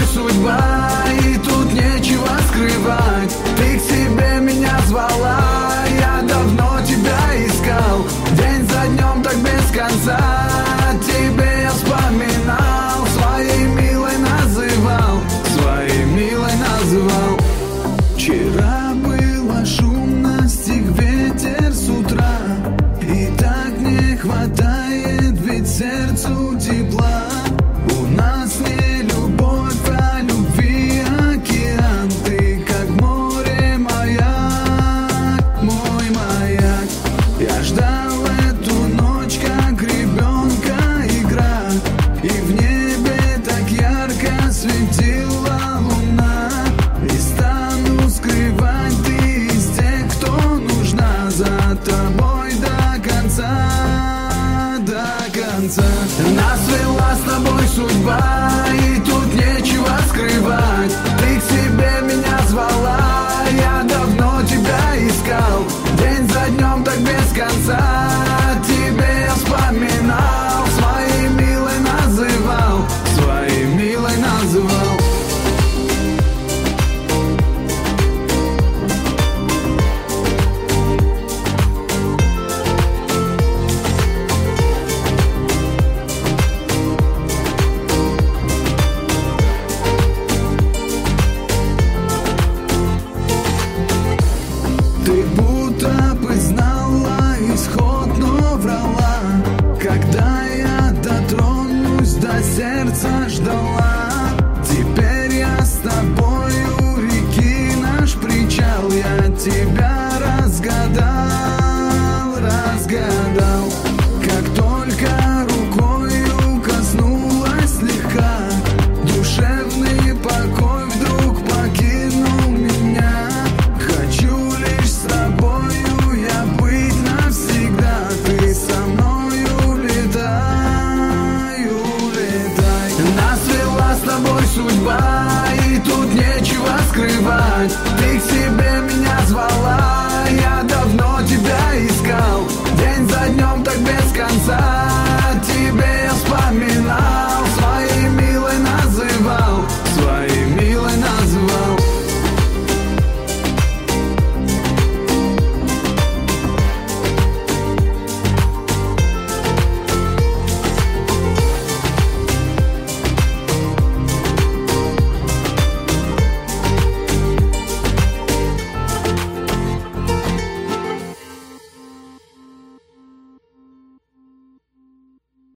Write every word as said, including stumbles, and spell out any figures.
судьба, и тут нечего скрывать. Ты к себе меня звала, я давно тебя искал. День за днем так без конца тебе я вспоминал. Своей милой называл, своей милой называл. Вчера было шумно, стих ветер с утра, и так не хватает ведь сердцу тепла. У нас не любовь, а любви океан. Ты как море, маяк, мой маяк. Я ждал эту ночь, как ребенка игра, и в небе так ярко светила луна. Не стану скрывать, ты из тех, кто нужна, за тобой до конца, до конца. Нас свела с тобой судьба,